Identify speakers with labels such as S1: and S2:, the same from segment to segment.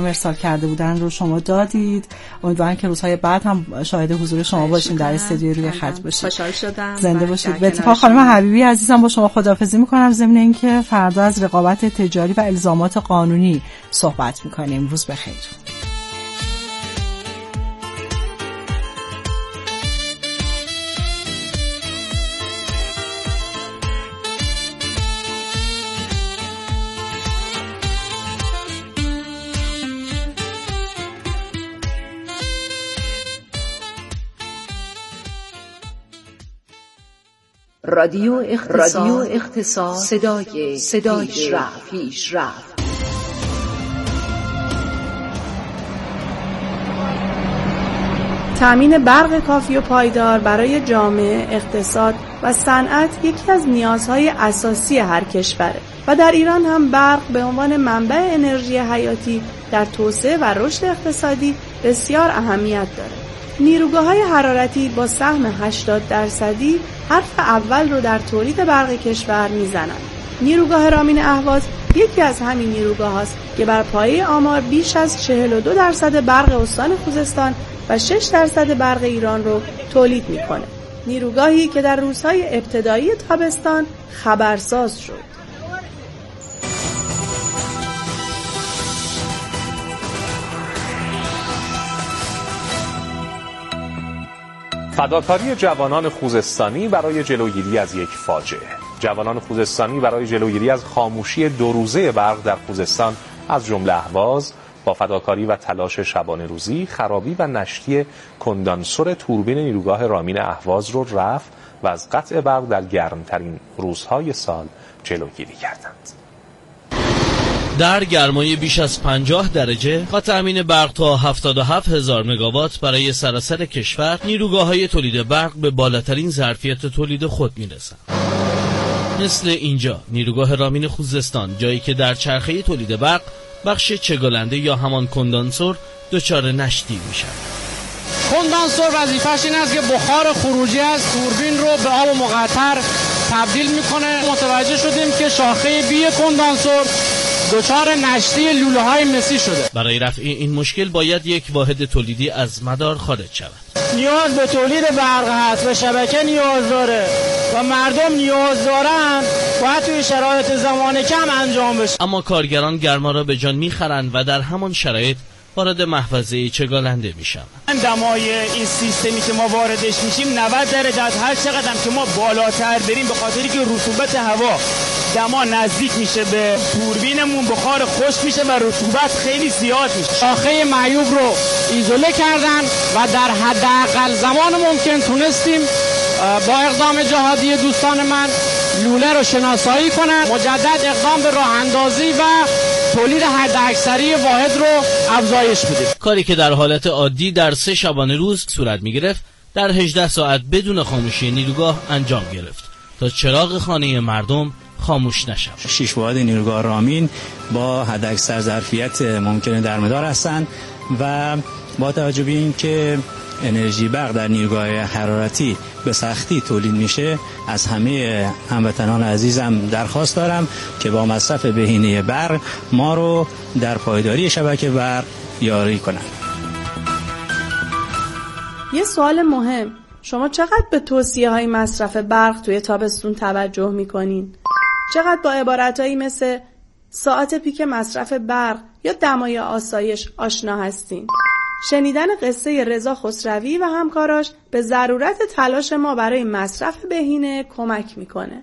S1: ارسال کرده بودن رو شما دادید. امیدوارم که روزهای بعد هم شاهد حضور شما باشیم در استودیو روی خط باشید.
S2: خوشحال شدم.
S1: زنده باشید. به اتفاق خانم حبیبی عزیزم با شما خداحافظی میکنم، ضمن اینکه فردا از رقابت تجاری و الزامات قانونی صحبت میکنیم. روز بخیر.
S3: رادیو اختصاص صدای پیشرفت.
S2: تامین برق کافی و پایدار برای جامعه، اقتصاد و صنعت یکی از نیازهای اساسی هر کشوره و در ایران هم برق به عنوان منبع انرژی حیاتی در توسعه و رشد اقتصادی بسیار اهمیت داره. نیروگاه‌های حرارتی با سهم 80% حرف اول رو در تولید برق کشور میزنند. نیروگاه رامین اهواز یکی از همین نیروگاه هاست که بر پایه آمار بیش از 42% برق استان خوزستان و 6% برق ایران رو تولید میکنه. نیروگاهی که در روزهای ابتدایی تابستان خبرساز شد.
S4: فداکاری جوانان خوزستانی برای جلوگیری از یک فاجعه. جوانان خوزستانی برای جلوگیری از خاموشی 2 روزه برق در خوزستان از جمله اهواز با فداکاری و تلاش شبانه روزی خرابی و نشتی کندانسور توربین نیروگاه رامین اهواز رو رفع و از قطع برق در گرمترین روزهای سال جلوگیری کردند.
S5: در گرمای بیش از 50 درجه با تأمین برق تا 77,000 مگاوات برای سراسر کشور، نیروگاه‌های تولید برق به بالاترین ظرفیت تولید خود می‌رسند. مثل اینجا نیروگاه رامین خوزستان، جایی که در چرخه تولید برق بخش چگالنده یا همان کندانسور دچار نشتی می‌شود.
S6: کندانسور وظیفه‌اش این است که بخار خروجی از توربین رو به آب مقطر تبدیل می‌کنه. متوجه شدیم که شاخه بی کندانسور دچار نشتی لوله‌های مسی شده.
S5: برای رفع این مشکل باید یک واحد تولیدی از مدار خارج شود.
S6: نیاز به تولید برق هست و شبکه نیاز داره و مردم نیاز دارن، باید توی شرایط زمان کم انجام بشه.
S5: اما کارگران گرما را به جان می‌خرند و در همان شرایط وارد محفظه چگالنده میشن.
S6: دمای این سیستمی که ما واردش میشیم 90 درجه است. هر چقدر که ما بالاتر بریم به خاطری که رطوبت هوا دما نزدیک میشه به توربینمون، بخار خشک میشه و رطوبت خیلی زیاد میشه. شاخه معیوب رو ایزوله کردن و در حداقل زمان ممکن تونستیم با اقدام جهادی دوستان من لوله رو شناسایی کنن، مجدد اقدام به راه اندازی و تولید حداکثری واحد رو افزایش بدیم.
S5: کاری که در حالت عادی در 3 شبانه روز صورت میگرفت در 18 ساعت بدون خاموشی نیروگاه انجام گرفت تا چراغ خانه مردم خاموش نشود.
S7: 6 واحد نیروگاه رامین با حداکثر ظرفیت ممکنه در مدار هستند و با توجه به این که انرژی برق در نیروگاه حرارتی به سختی تولید میشه، از همه هموطنان عزیزم درخواست دارم که با مصرف بهینه برق ما رو در پایداری شبکه برق یاری کنن.
S2: یه سوال مهم، شما چقدر به توصیه‌های مصرف برق توی تابستون توجه میکنین؟ چقدر با عبارتهایی مثل ساعت پیک مصرف برق یا دمای آسایش آشنا هستین؟ شنیدن قصه رضا خسروی و همکاراش به ضرورت تلاش ما برای مصرف بهینه کمک میکنه.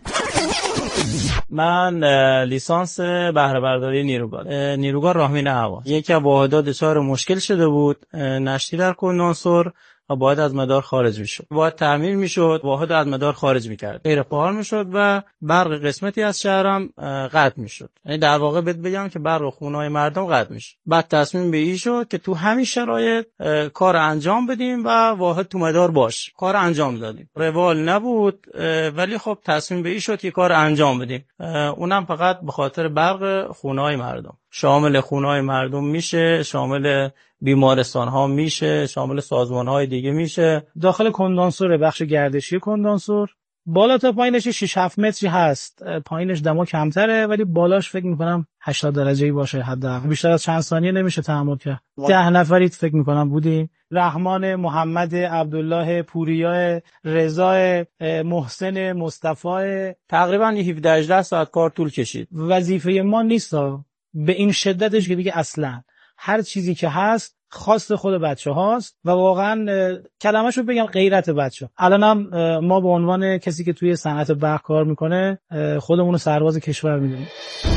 S8: من لیسانس بهره برداری نیروگاه رامین اهواز، یکی از واحدات دچار مشکل شده بود، نشتی در کندانسور و باید از مدار خارج میشد، باید تعمیر میشد، واحد از مدار خارج میکرد، غیر فعال میشد و برق قسمتی از شهرم قطع میشد. یعنی در واقع بگم که برق خونه‌های مردم قطع میشه. بعد تصمیم به این شد که تو همین شرایط کار انجام بدیم و واحد تو مدار باش. کار انجام دادیم، روال نبود ولی خب تصمیم به این شد که کار انجام بدیم، اونم فقط به خاطر برق خونه‌های مردم. شامل خونه‌های مردم میشه، شامل بیمارستان ها میشه، شامل سازمان های دیگه میشه.
S9: داخل کندانسور بخش گردشی کندانسور بالا تا پایینش 6-7 متری هست. پایینش دما کمتره ولی بالاش فکر میکنم 80 درجه‌ای باشه حداقل. بیشتر از چند ثانیه نمیشه تحمل کرد. 10 نفری فکر میکنم بودیم. رحمان، محمد، عبدالله، پوریا، رضا، محسن، مصطفی.
S8: تقریبا 17-18 ساعت کار طول کشید.
S9: وظیفه ما نیست به این شدتش که دیگه اصلا هر چیزی که هست خواست خود بچه هاست و واقعا کلمه‌شو بگم غیرت بچه. الانم ما به عنوان کسی که توی صنعت برق کار میکنه خودمونو سرباز کشور میدونیم.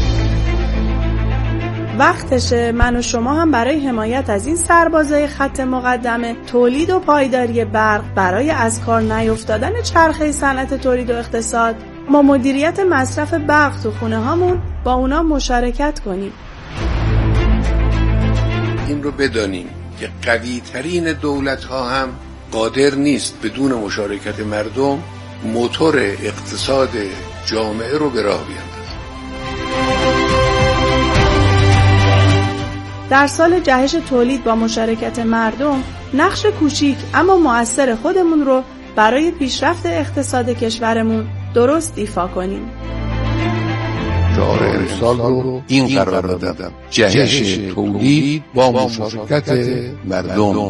S2: وقتشه من و شما هم برای حمایت از این سربازای خط مقدمه تولید و پایداری برق برای از کار نیفتادن چرخه صنعت تولید و اقتصاد ما مدیریت مصرف برق تو خونه هامون با اونا مشارکت کنیم.
S10: این رو بدانیم که قوی ترین دولت ها هم قادر نیست بدون مشارکت مردم موتور اقتصاد جامعه رو به راه بیاندازه.
S2: در سال جهش تولید با مشارکت مردم نقش کوچیک اما مؤثر خودمون رو برای پیشرفت اقتصاد کشورمون درست ایفا کنیم.
S10: شعار امسال رو این قرار دادم: جهش تولید با مشارکت مردم.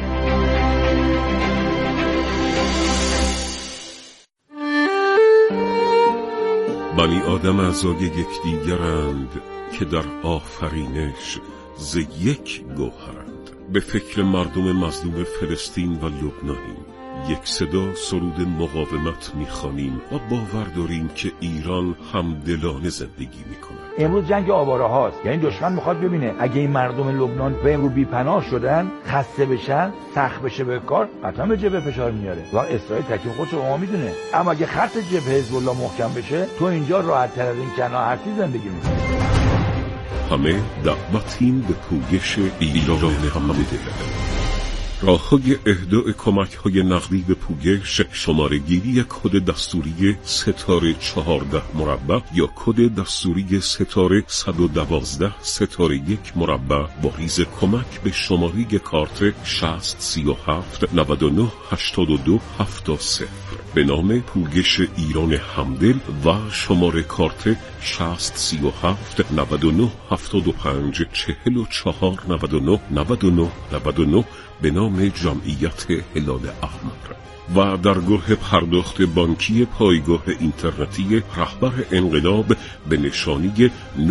S11: بنی آدم اعضای یکدیگرند که در آفرینش ز یک گوهرند. به فکر مردم مظلوم فلسطین و لبنانیم. یک صدا سرود مقاومت میخوانیم و باور داریم که ایران همدلانه زندگی میکنه.
S12: امروز جنگ آواره هاست، یعنی دشمن میخواد ببینه اگه این مردم لبنان به امروز بی‌پناه شدن، خسته بشن، سخت بشه به کار، قطعا به جبهه فشار میاره و اسرائیل تکلیف خودش رو میدونه. اما اگه خط جبهه حزب الله محکم بشه، تو اینجا راحت تر از این کناحتی زندگی میکنی.
S11: همه دعوتیم به پویش ایران همدل. راه‌های اهداء کمک‌های نقدی به پویش شماره‌گیری کد دستوری ستاره 14 مربع یا کد دستوری ستاره 112 ستاره 1 مربع با ریز کمک به شماره کارت 6037 99 82 70 به نام پویش ایران همدل و شماره کارت 6037 99 75 44 99 99 99 به نام جمعیت هلال احمر و درگاه پرداخت بانکی پایگاه اینترنتی رهبر انقلاب به نشانی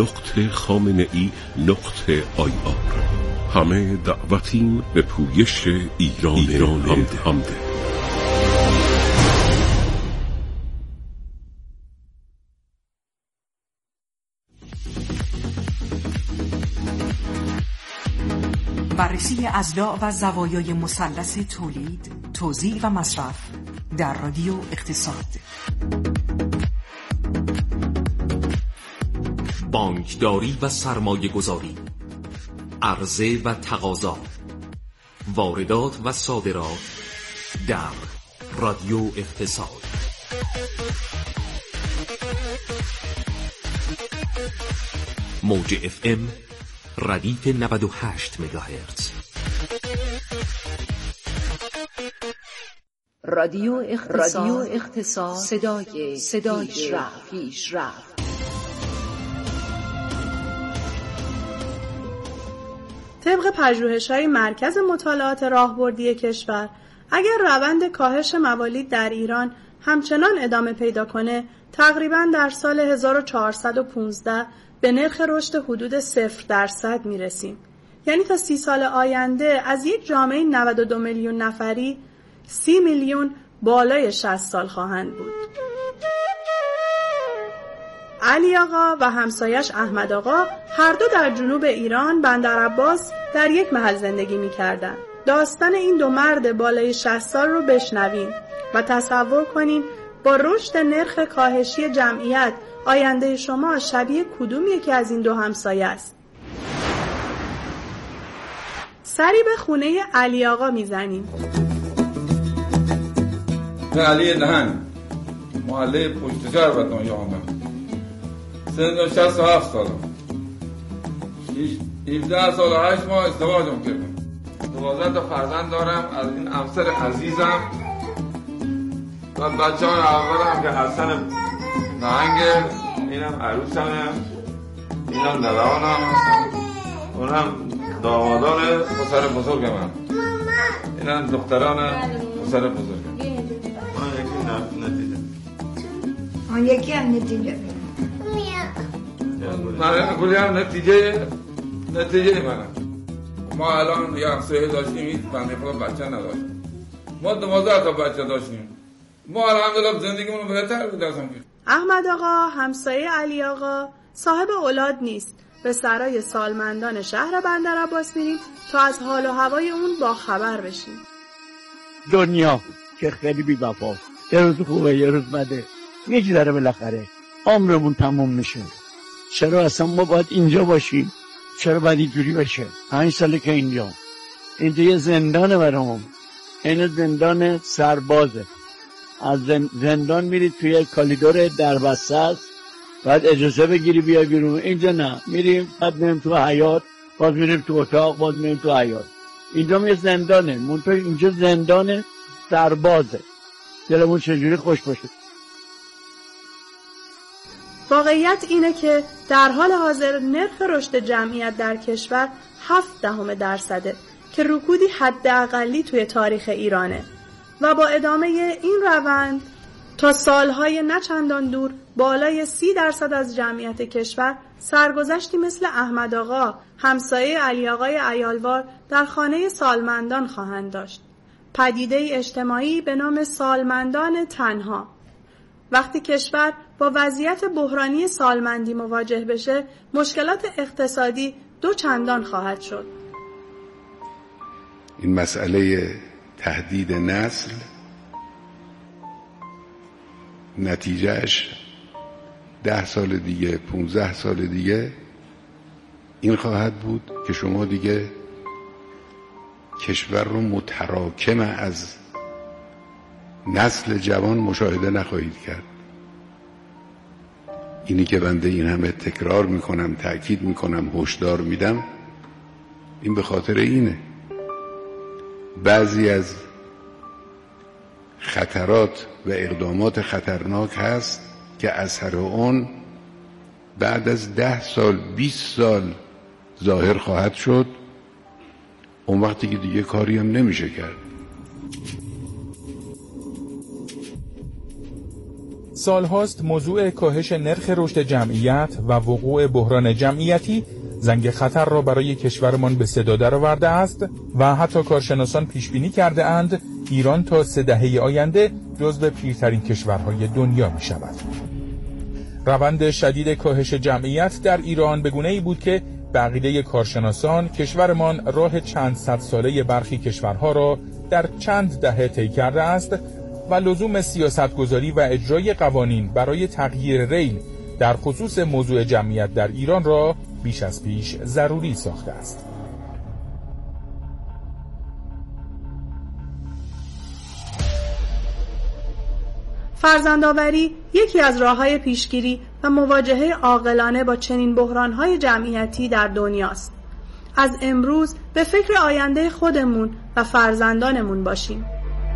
S11: #خامنه‌ای.ir. همه دعوتیم به پویش ایران همدل.
S13: بررسی اضلاع و زوایای مثلث تولید، توزیع و مصرف در رادیو اقتصاد.
S14: بانکداری و سرمایه گذاری، عرضه و تقاضا، واردات و صادرات در رادیو اقتصاد. موج FM ردیف 98 مگاهرتز.
S3: رادیو اقتصاد صدای پیشرفت.
S2: طبق پژوهش‌های مرکز مطالعات راهبردی کشور، اگر روند کاهش موالید در ایران همچنان ادامه پیدا کنه، تقریباً در سال 1415 به نرخ رشد حدود 0% میرسیم. یعنی تا 30 سال آینده از یک جامعه 92 میلیون نفری 30 میلیون بالای 60 سال خواهند بود. علی آقا و همسایش احمد آقا هر دو در جنوب ایران بندرعباس در یک محل زندگی می‌کردند. داستان این دو مرد بالای 60 سال رو بشنوین و تصور کنین با رشد نرخ کاهشی جمعیت آینده شما شبیه کدوم یکی از این دو همسایه است؟ سری به خونه علی آقا میزنیم.
S15: علی دهن محله پشتجر بدنایی آمد. سن 67 سالم. 17 سال و 8 ماه ازدواجم کردم. 12 تا فرزند دارم از این همسر عزیزم و بعد بچه ها اول هم که حسن نهنگ، اینم عروس همه، اینم نوهان هم هستن، اونم دامادان پسر بزرگ من، اینم دختران پسر بزرگ.
S16: اون یکی هم نتیجه
S15: من کلی هم نتیجه منم. ما الان یه افسایه داشتیم، این بنده خدا بچه نداشتیم، ما 12 تا بچه داشتیم، ما الحمدلله زندگیمون بهتر بود از اون.
S2: احمد آقا همسایه علی آقا صاحب اولاد نیست. به سرای سالمندان شهر بندرعباس میریم تا از حال و هوای اون با خبر بشیم.
S17: دنیا که خیلی بی وفاست، یه روز خوبه یه روز بده، یکی داره بالاخره عمرمون تموم میشه. چرا اصلا ما باید اینجا باشیم؟ چرا باید اینجوری بشه؟ 5 ساله که اینجا یه زندانه برامون، این زندان سربازه. از زندان میرید توی کالیدور دربسته است، بعد اجازه بگیری بیای بیرون. اینجا نه، میریم بعد میریم تو حیاط، باز میریم تو اتاق، باز میریم تو حیاط. اینجا یه زندانه، منطقه اینجا زندان سربازه. دلمون چجوری خوش باشه.
S2: واقعیت اینه که در حال حاضر نرخ رشد جمعیت در کشور 0.7% که رکودی حداقلی توی تاریخ ایرانه و با ادامه این روند تا سالهای نچندان دور بالای 30% از جمعیت کشور سرگذشتی مثل احمد آقا همسایه علی آقای عیالوار در خانه سالمندان خواهند داشت. پدیده اجتماعی به نام سالمندان تنها. وقتی کشور با وضعیت بحرانی سالمندی مواجه بشه، مشکلات اقتصادی 2 چندان خواهد شد.
S10: این مسئله تهدید نسل نتیجهش 10 سال دیگه، 15 سال دیگه این خواهد بود که شما دیگه کشور رو متراکم از نسل جوان مشاهده نخواهید کرد. اینی که بنده این همه تکرار میکنم، تأکید میکنم، هشدار میدم، این به خاطر اینه. بعضی از خطرات و اقدامات خطرناک هست که اثر اون بعد از 10 سال 20 سال ظاهر خواهد شد. اون وقتی که دیگه کاری هم نمیشه کرد.
S18: سالهاست موضوع کاهش نرخ رشد جمعیت و وقوع بحران جمعیتی زنگ خطر را برای کشورمان به صدا درآورده است و حتی کارشناسان پیش بینی کرده اند ایران تا 3 دهه آینده جزو پیرترین کشورهای دنیا می شود. روند شدید کاهش جمعیت در ایران به گونه‌ای بود که به عقیده کارشناسان کشورمان راه چند صد ساله برخی کشورها را در چند دهه طی کرده است و لزوم سیاستگذاری و اجرای قوانین برای تغییر ریل در خصوص موضوع جمعیت در ایران را بیش از پیش ضروری ساخته است.
S2: فرزندآوری یکی از راه‌های پیشگیری و مواجهه عاقلانه با چنین بحران‌های جمعیتی در دنیاست. از امروز به فکر آینده خودمون و فرزندانمون باشیم.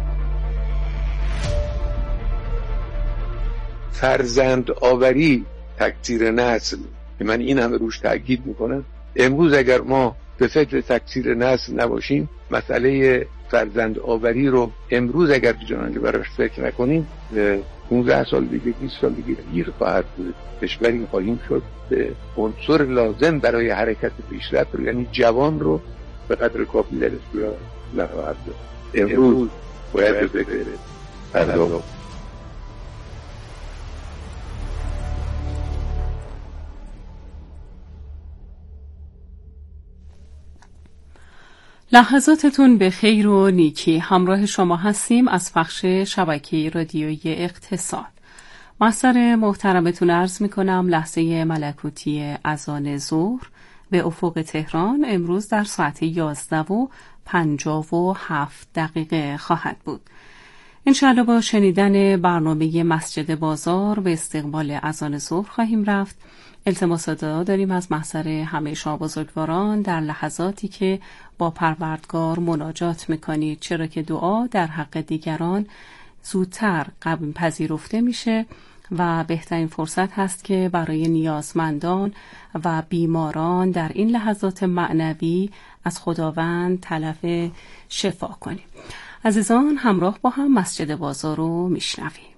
S10: فرزند آوری تکثیر نسل که من این همه روش تاکید میکنم. امروز اگر ما به فکر تکثیر نسل نباشیم، مسئله فرزند آوری رو امروز اگر جنانجه براش فکر نکنیم، 15 سال دیگه 20 سال دیگه گیر خواهد بود. کشوری خواهیم شد به عنصر لازم برای حرکت پیشرفت رو، یعنی جوان رو به قدر کافی درست نخواهد بود. امروز باید به فکر پرداخت.
S19: لحظاتتون به خیر و نیکی. همراه شما هستیم از پخش شبکه رادیویی اقتصاد. مستر محترمتون عرض میکنم لحظه ملکوتی اذان ظهر به افق تهران امروز در ساعت 11:57 خواهد بود. انشاءالله با شنیدن برنامه مسجد بازار به استقبال اذان ظهر خواهیم رفت. التماس دعا داریم از محضر همه شما بزرگواران در لحظاتی که با پروردگار مناجات میکنید، چرا که دعا در حق دیگران زودتر پذیرفته میشه و بهترین فرصت هست که برای نیازمندان و بیماران در این لحظات معنوی از خداوند طلب شفا کنیم. عزیزان، همراه با هم مسجد بازار رو میشنویم.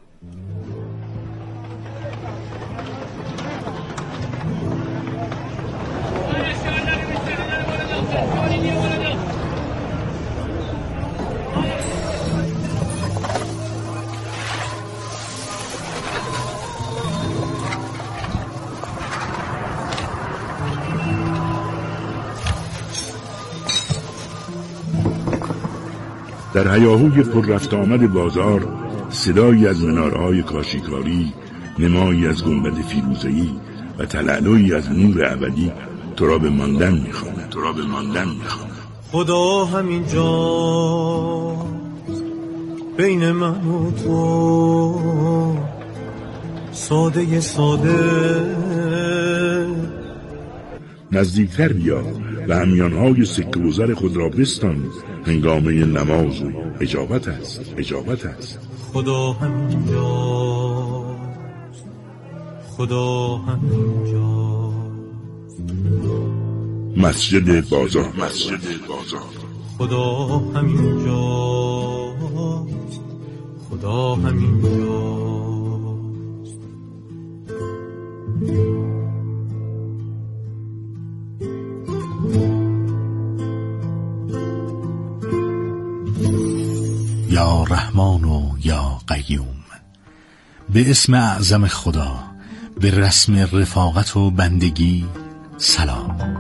S20: در هیاهوی پر رفت آمد بازار صدایی از منارهای کاشیکاری، نمایی از گنبد فیروزه‌ای و تلالویی از نور ابدی تو را به ماندن می‌خواند.
S21: خدا همینجا بین من و تو، ساده
S20: نزدیکتر بیا و همیانهای سکه و زر خود را بستان، هنگامه نماز و اجابت است.
S21: خدا همینجاست.
S20: مسجد بازار.
S21: خدا همینجاست.
S22: یا رحمان و یا قیوم، به اسم اعظم خدا، به رسم رفاقت و بندگی سلام.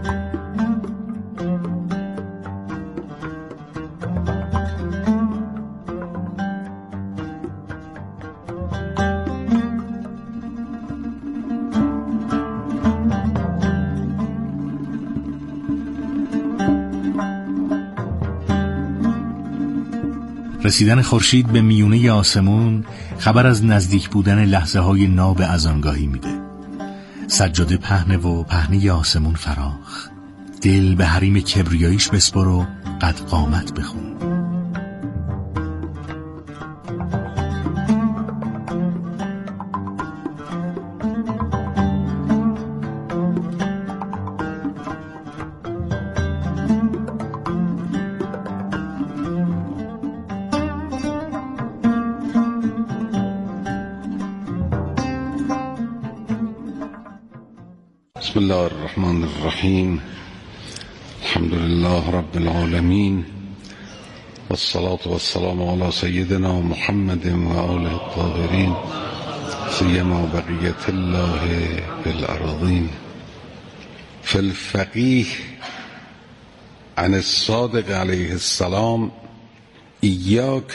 S22: رسیدن خورشید به میونه آسمون خبر از نزدیک بودن لحظه های ناب اذانگاهی میده. سجاده پهنه و پهنه آسمون فراخ، دل به حریم کبریاییش بسپر و قد قامت بخون.
S23: بسم الله الرحمن الرحیم. الحمد لله رب العالمین والصلاة والسلام علی سیدنا محمد و آله الطاهرین سیما بقیت الله فی الارضین. فی الفقیه عن الصادق علیه السلام ایاک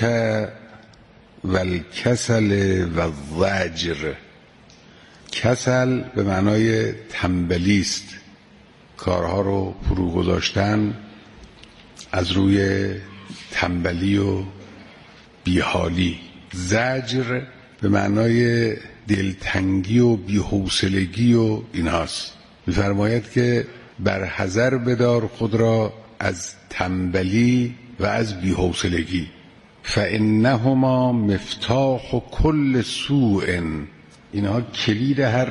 S23: والکسل والضجر. کسل به معنای تنبلی است، کارها رو فرو گذاشتن از روی تنبلی و بیحالی. زجر به معنای دلتنگی و بی‌حوصلگی و اینهاست. می‌فرماید که بر حذر بدار خود را از تنبلی و از بی‌حوصلگی. فانهما مفتاح کل سوء، اینها کلید هر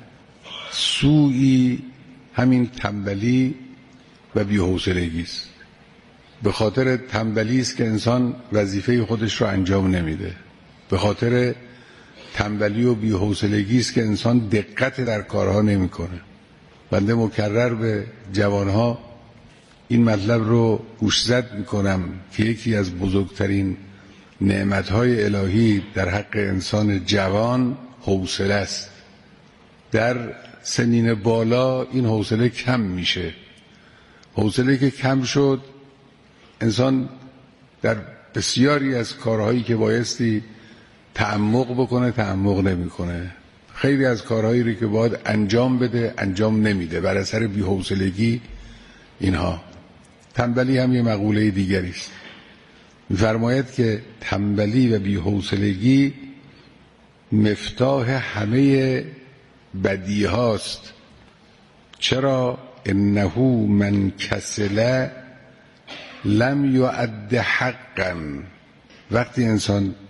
S23: سوئی همین تنبلی و بی‌حوصلگی است. به خاطر تنبلی است که انسان وظیفه خودش رو انجام نمیده. به خاطر تنبلی و بی‌حوصلگی است که انسان دقت در کارها نمیکنه. بنده مکرر به جوانها این مطلب رو گوشزد میکنم که یکی از بزرگترین نعمتهای الهی در حق انسان جوان حوصله است. در سنین بالا این حوصله کم میشه. حوصله که کم شد انسان در بسیاری از کارهایی که بایستی تعمق بکنه تعمق نمیکنه. خیلی از کارهایی رو که باید انجام بده انجام نمیده بر اثر بی‌حوصلگی. اینها تنبلی هم یه مقوله دیگری است. می‌فرماید که تنبلی و بی‌حوصلگی مفتاح همه بدی هاست. چرا؟ انه من کسل لم یؤد حقا. وقتی انسان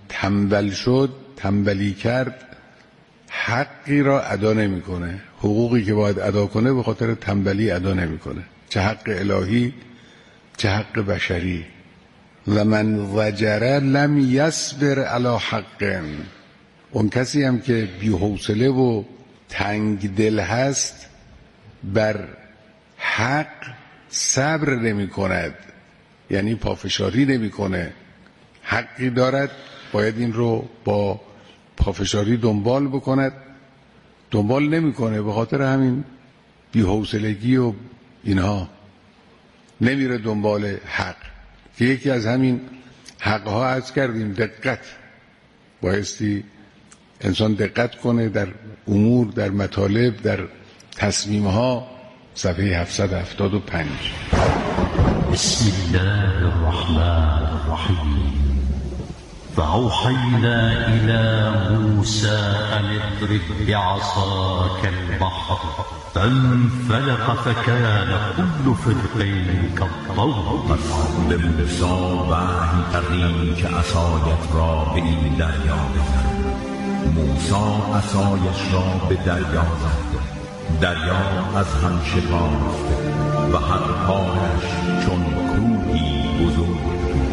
S23: تنبل شد، تنبلی کرد، حقی را ادا نمیکنه. حقوقی که باید ادا کنه به خاطر تنبلی ادا نمیکنه، چه حق الهی چه حق بشری. و من وجر لم یصبر علی حق، اون کسی هم که بی‌حوصله و تنگ دل هست بر حق صبر نمی کند، یعنی پافشاری نمی کنه. حقی دارد باید این رو با پافشاری دنبال بکند، دنبال نمی کنه، به خاطر همین بی‌حوصلگی و اینها نمیره دنبال حق. که یکی از همین حقها عرض کردیم دقت، بایستی انسان دقت کنه در امور، در مطالب، در تصمیمها. صفحه 775.
S1: بسم الله الرحمن الرحیم فأوحینا إلى موسى أن اضرب بعصاك البحر فانفلق فكان كل فرق كالطود.
S14: به موسی وحی کردیم که عصایت را به این دریا بزن. موسی عصایش را به دریا زد، دریا از هم شکافت و هر پارش چون کوهی بزرگ.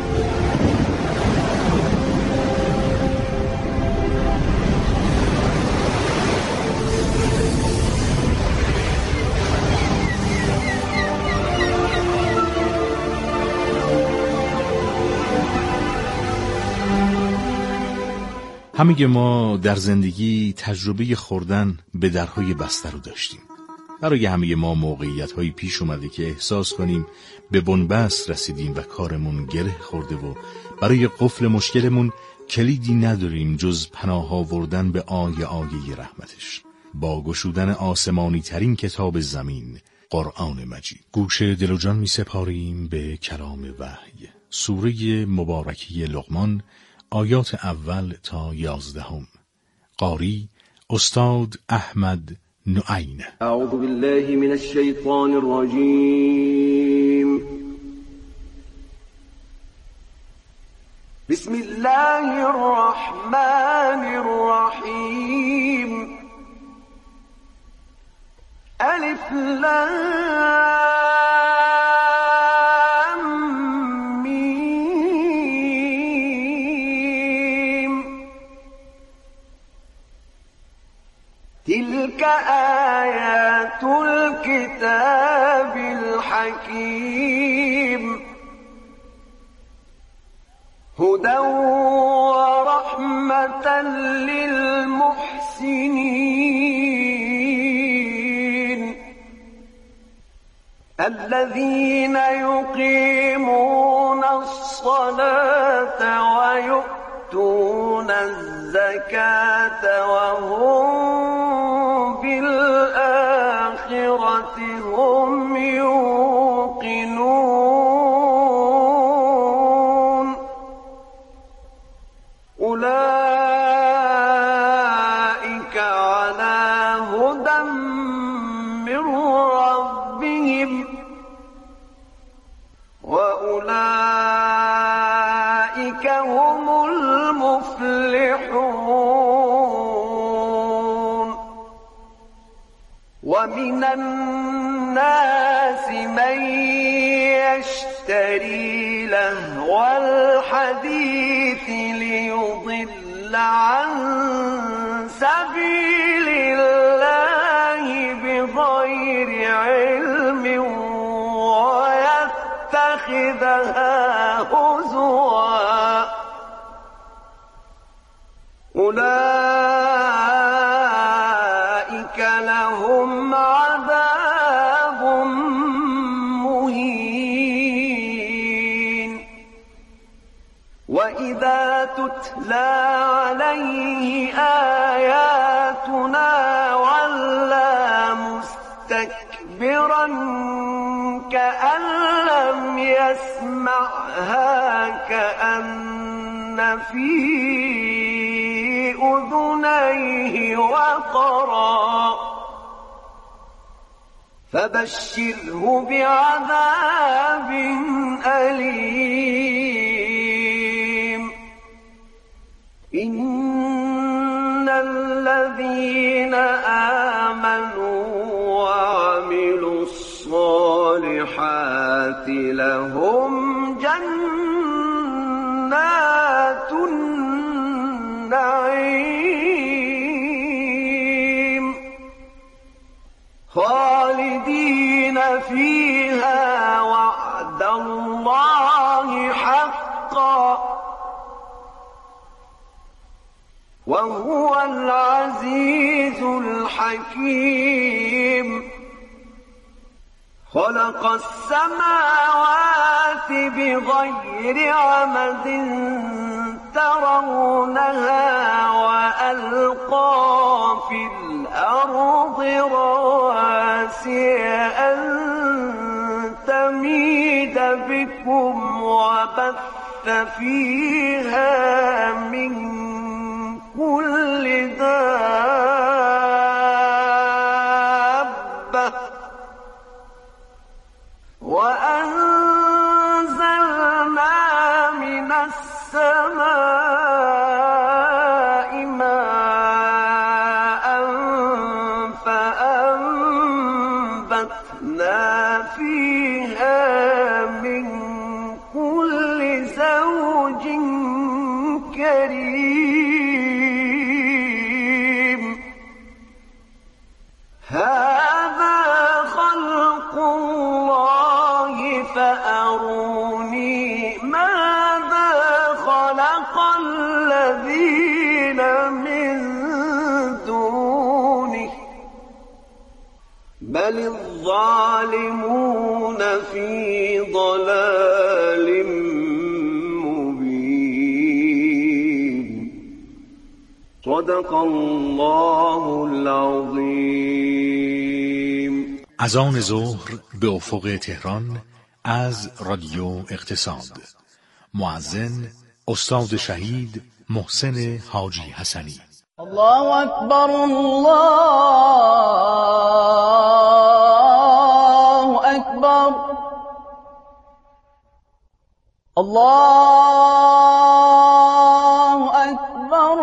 S22: همه ما در زندگی تجربه خوردن به درهای بسته رو داشتیم. برای همه ما موقعیت‌هایی پیش اومده که احساس کنیم به بنبست رسیدیم و کارمون گره خورده و برای قفل مشکلمون کلیدی نداریم جز پناه آوردن به آیه رحمتش، با گشودن آسمانی ترین کتاب زمین، قرآن مجید. گوش دل و جان می سپاریم به کلام وحی. سوره مبارکه لقمان، آیات اول تا 11. قاری استاد احمد نعینه.
S4: اعوذ بالله من الشیطان الرجیم. بسم الله الرحمن الرحیم. الف لام تلك آيات الكتاب الحكيم هدى ورحمة للمحسنين الذين يقيمون الصلاة ويؤتون الزكاة وهم بالآخرة هم يوقنون أولئك على هدى من ربهم وأولئك هم المفلحون ومن الناس من يشتري لهو الحديث ليضل عن سبيل الله بغير علم ويتخذها هزوا أولئك لهم عذاب مهين وإذا تتلى عليه آياتنا ولى مستكبرا كأن لم يسمعها كأن في أذنيه وقرا فبشره بعذاب أليم لهم جنات النعيم خالدين فيها وعد الله حقا وهو العزيز الحكيم خلق السماوات بغير عمد ترونها وألقى في الأرض رواسي أن تميد بكم وبث فيها من كل دابة وأنزلنا من السماء ماء فأنبتنا فيها من كل زوج كريم هذا خلق الله فأروني ماذا خلق الذين من دونه بل الظالمون في ضلال مبين صدق الله العظیم.
S22: اذان ظهر به افق تهران از رادیو اقتصاد. مؤذن استاد شهید محسن حاجی حسنی.
S5: الله اکبر الله اکبر الله اکبر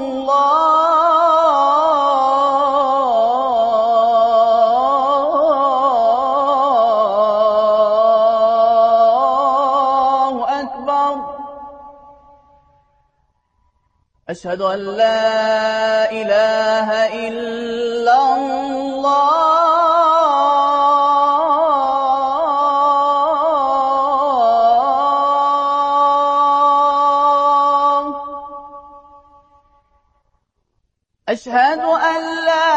S5: الله اکبر اشهد ان لا اله الا الله أشهد أن لا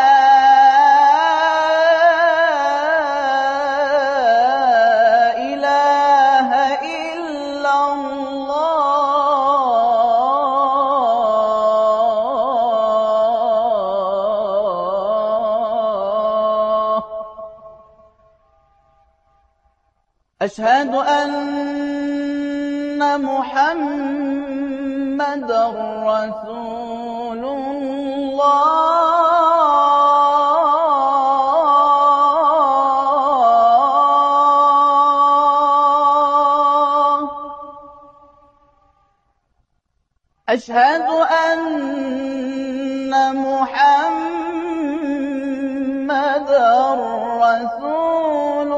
S5: إله إلا الله أشهد أن محمد رسول الله أشهد أن محمد رسول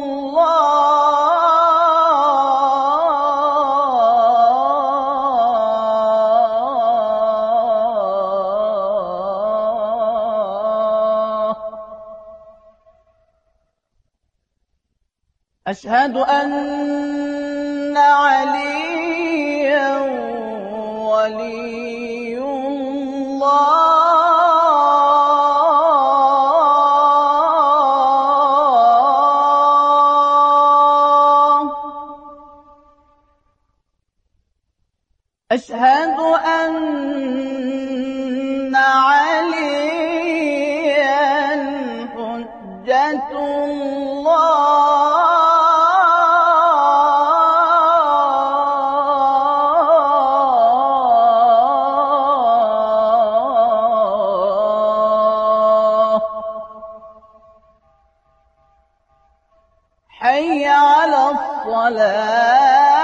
S5: أشهد أن عليا ولي الله أشهد أن عليا حجة الله حي على الصلاة